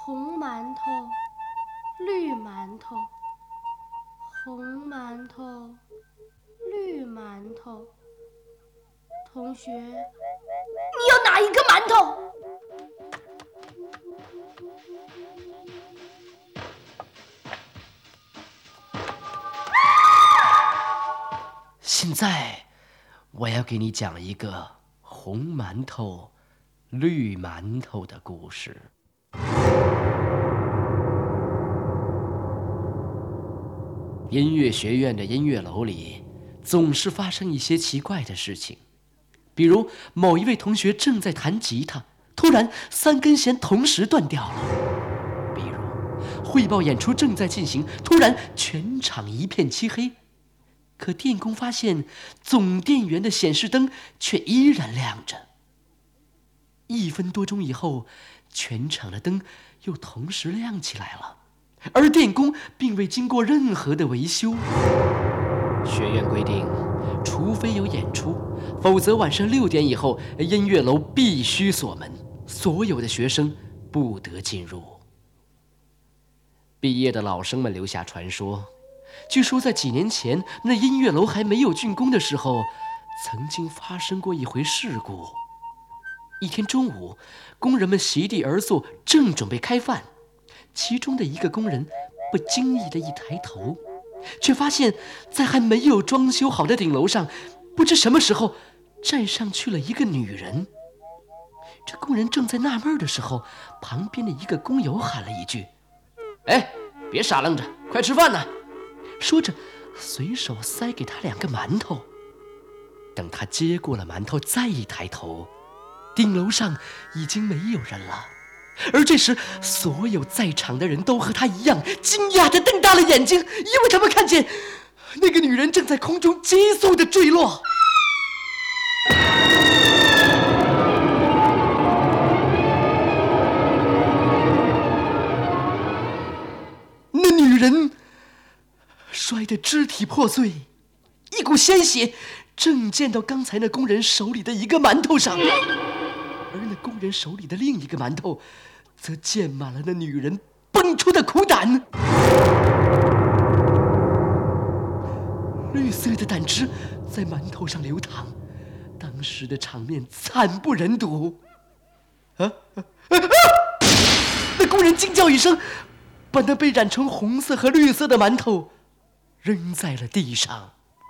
红馒头，绿馒头，红馒头，绿馒头。同学，你要哪一个馒头？ 现在我要给你讲一个红馒头、绿馒头的故事。音乐学院的音乐楼里总是发生一些奇怪的事情，比如某一位同学正在弹吉他，突然3根弦同时断掉了；比如汇报演出正在进行，突然全场一片漆黑，可电工发现总电源的显示灯却依然亮着。1分多钟以后，全场的灯又同时亮起来了，而电工并未经过任何的维修。学院规定，除非有演出，否则晚上6点以后，音乐楼必须锁门，所有的学生不得进入。毕业的老生们留下传说，据说在几年前，那音乐楼还没有竣工的时候，曾经发生过一回事故。一天中午，工人们席地而坐，正准备开饭，其中的一个工人不经意地一抬头，却发现在还没有装修好的顶楼上，不知什么时候站上去了一个女人。这工人正在纳闷的时候，旁边的一个工友喊了一句：“哎，别傻愣着，快吃饭呢！”说着随手塞给他2个馒头。等他接过了馒头，再一抬头，顶楼上已经没有人了。而这时所有在场的人都和他一样惊讶地瞪大了眼睛，因为他们看见那个女人正在空中急速地坠落。那女人摔得肢体破碎，一股鲜血正溅到刚才那工人手里的一个馒头上，而那工人手里的另一个馒头则溅满了那女人崩出的苦胆。绿色的胆汁在馒头上流淌，当时的场面惨不忍睹。那工人惊叫一声，把那被染成红色和绿色的馒头扔在了地上。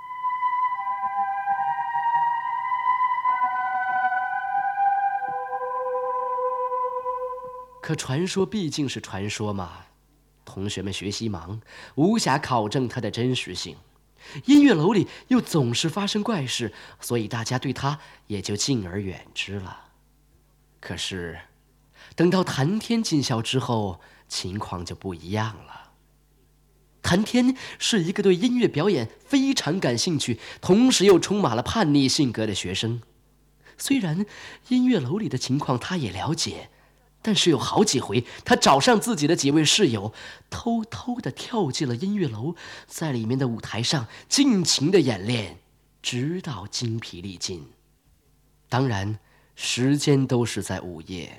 可传说毕竟是传说嘛，同学们学习忙，无暇考证它的真实性。音乐楼里又总是发生怪事，所以大家对它也就敬而远之了。可是等到谭天进校之后，情况就不一样了。谭天是一个对音乐表演非常感兴趣，同时又充满了叛逆性格的学生。虽然音乐楼里的情况他也了解，但是有好几回他找上自己的几位室友，偷偷地跳进了音乐楼，在里面的舞台上尽情地演练，直到精疲力尽。当然时间都是在午夜。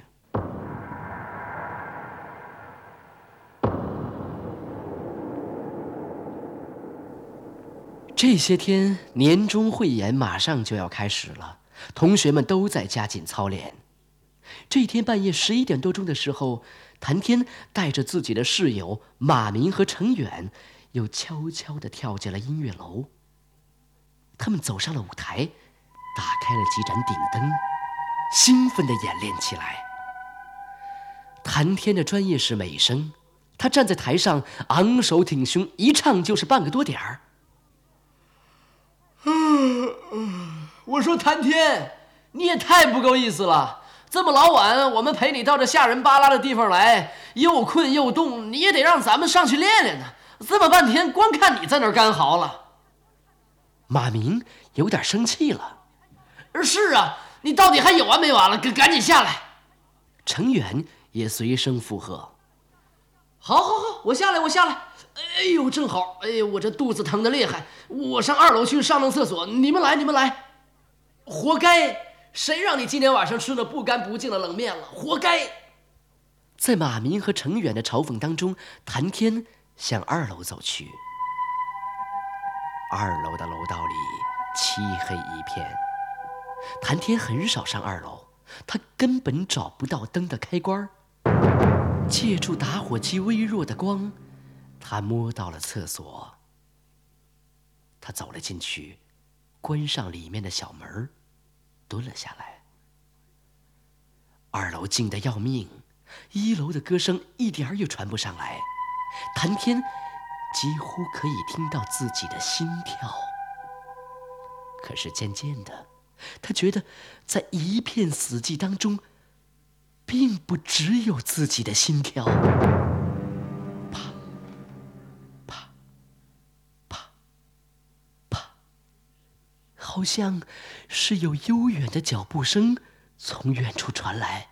这些天年终汇演马上就要开始了，同学们都在加紧操练。这天半夜11点多钟的时候，谭天带着自己的室友马明和程远又悄悄地跳进了音乐楼。他们走上了舞台，打开了几盏顶灯，兴奋地演练起来。谭天的专业是美声，他站在台上昂首挺胸，一唱就是半个多点儿。 我说谭天，你也太不够意思了，这么老晚我们陪你到这吓人巴拉的地方来，又困又冻，你也得让咱们上去练练呢，这么半天光看你在那儿干嚎了。 马明有点生气了。 是啊，你到底还有完没完了，赶紧下来。 程远也随声附和。 好，我下来。哎呦，正好，我这肚子疼得厉害，我上2楼去上厕所，你们来。活该，谁让你今天晚上吃了不干不净的冷面了，活该。 在马明和程远的嘲讽当中，谭天向2楼走去。2楼的楼道里漆黑一片，谭天很少上2楼，他根本找不到灯的开关。借助打火机微弱的光，他摸到了厕所。他走了进去，关上里面的小门，蹲了下来。2楼静得要命，1楼的歌声一点儿也传不上来，谭天几乎可以听到自己的心跳。可是渐渐的，他觉得在一片死寂当中，并不只有自己的心跳。啪啪啪啪，好像是有悠远的脚步声从远处传来。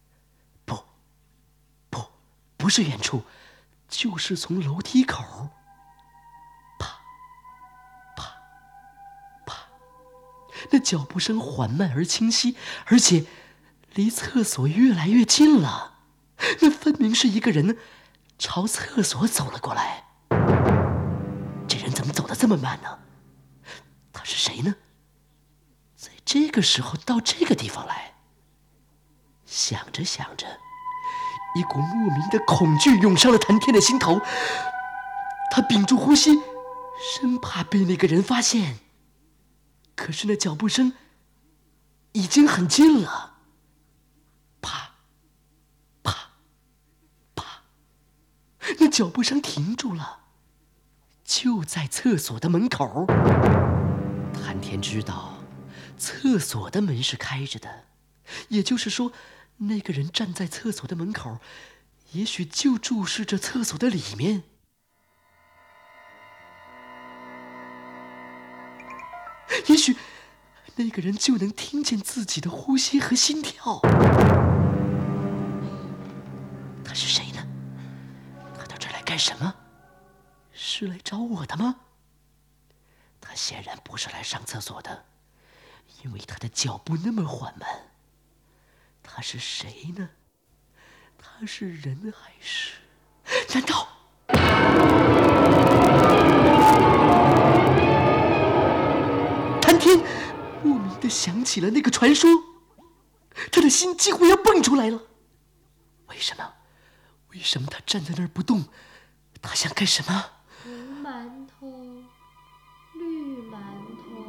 不是远处，就是从楼梯口。啪啪啪，那脚步声缓慢而清晰，而且离厕所越来越近了。那分明是一个人朝厕所走了过来。这人怎么走得这么慢呢？他是谁呢？在这个时候到这个地方来？想着想着，一股莫名的恐惧涌上了谭天的心头，他屏住呼吸，生怕被那个人发现。可是那脚步声已经很近了，啪啪啪，那脚步声停住了，就在厕所的门口。谭天知道厕所的门是开着的，也就是说那个人站在厕所的门口，也许就注视着厕所的里面。也许那个人就能听见自己的呼吸和心跳。他是谁呢？他到这儿来干什么？是来找我的吗？他显然不是来上厕所的，因为他的脚步那么缓慢。他是谁呢？他是人还是……难道……谭天莫名地想起了那个传说，他的心几乎要蹦出来了。为什么？为什么他站在那儿不动？他想干什么？ 红馒头，绿馒头，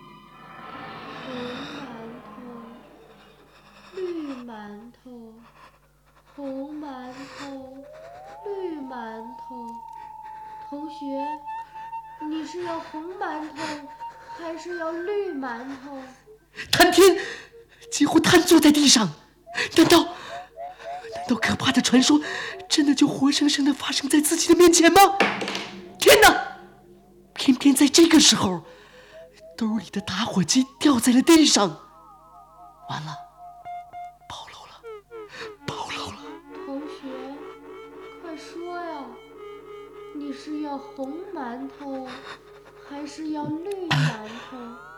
红馒头，绿馒头，红馒头，绿馒头。同学，你是要红馒头还是要绿馒头？ 谭天几乎瘫坐在地上。难道可怕的传说真的就活生生的发生在自己的面前吗？天哪！偏偏在这个时候，兜里的打火机掉在了地上。完了，暴露了！ 同学，快说呀，你是要红馒头还是要绿馒头？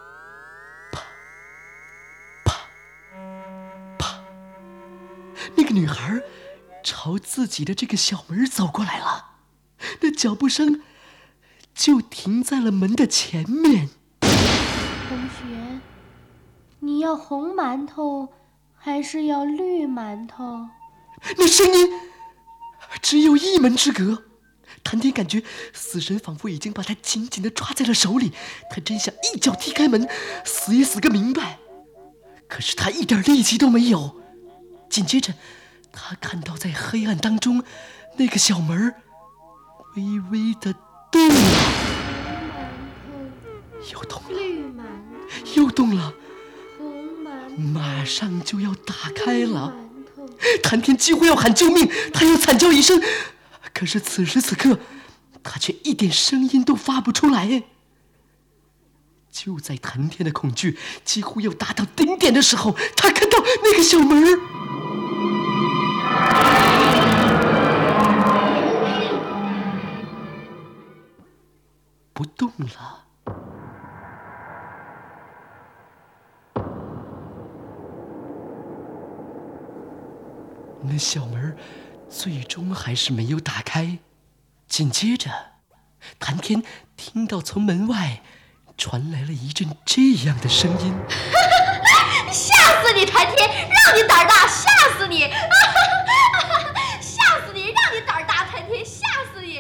那个女孩朝自己的这个小门走过来了，那脚步声就停在了门的前面。 同学，你要红馒头还是要绿馒头？ 那声音只有一门之隔。谭天感觉死神仿佛已经把他紧紧地抓在了手里，他真想一脚踢开门，死也死个明白。可是他一点力气都没有。紧接着他看到在黑暗当中那个小门微微地动了，又动了，又动了，马上就要打开了。谭天几乎要喊救命，他要惨叫一声，可是此时此刻他却一点声音都发不出来。就在谭天的恐惧几乎要达到顶点的时候，他看到那个小门不动了。那小门最终还是没有打开。紧接着，谭天听到从门外传来了一阵这样的声音： 吓死你，谭天，让你胆大，吓死你！吓死你，让你胆大，谭天，吓死你！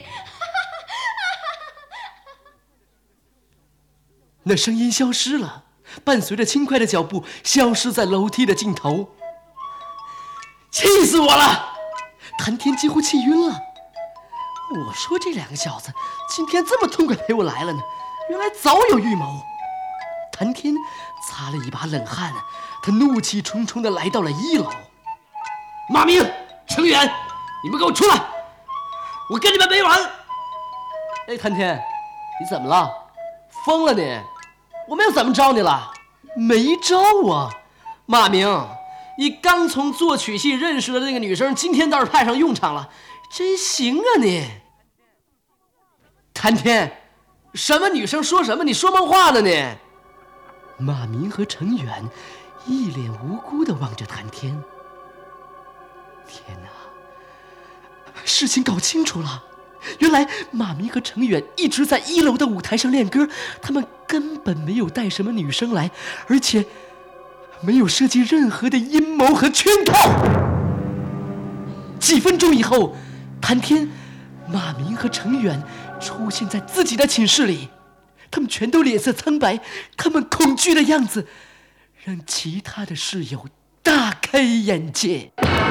那声音消失了，伴随着轻快的脚步消失在楼梯的尽头。气死我了！谭天几乎气晕了。我说这两个小子今天这么痛快陪我来了呢，原来早有预谋。谭天擦了一把冷汗，他怒气冲冲地来到了1楼。 马明、程远，你们给我出来！我跟你们没完！ 哎，谭天，你怎么了？疯了你？我没有怎么着你了？没招啊。 马明，你刚从作曲系认识的那个女生，今天倒是派上用场了，真行啊你！谭天，什么女生说什么？你说梦话呢你？ 马明和程远一脸无辜地望着谭天。天哪，事情搞清楚了，原来马明和程远一直在1楼的舞台上练歌，他们根本没有带什么女生来，而且没有设计任何的阴谋和圈套。几分钟以后，谭天、马明和程远出现在自己的寝室里，他们全都脸色苍白，他们恐惧的样子让其他的室友大开眼界。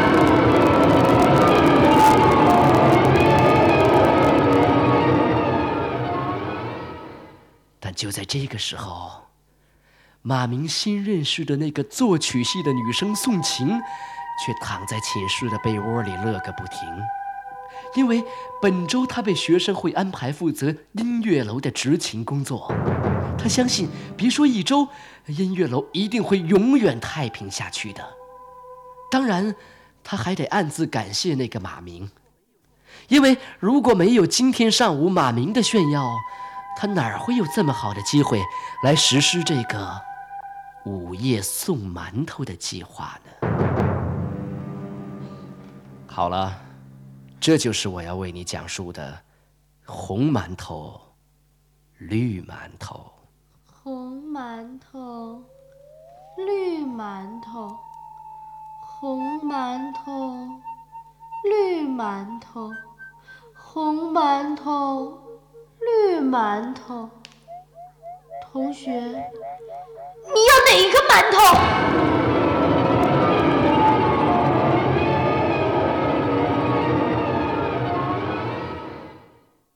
但就在这个时候，马明新认识的那个作曲系的女生宋晴却躺在寝室的被窝里乐个不停，因为本周她被学生会安排负责音乐楼的执勤工作。她相信别说1周，音乐楼一定会永远太平下去的。当然她还得暗自感谢那个马明，因为如果没有今天上午马明的炫耀，她哪会有这么好的机会来实施这个午夜送馒头的计划呢？好了，这就是我要为你讲述的红馒头、绿馒头。 红馒头，绿馒头，红馒头，绿馒头，红馒头，绿馒头。同学，你要哪一个馒头？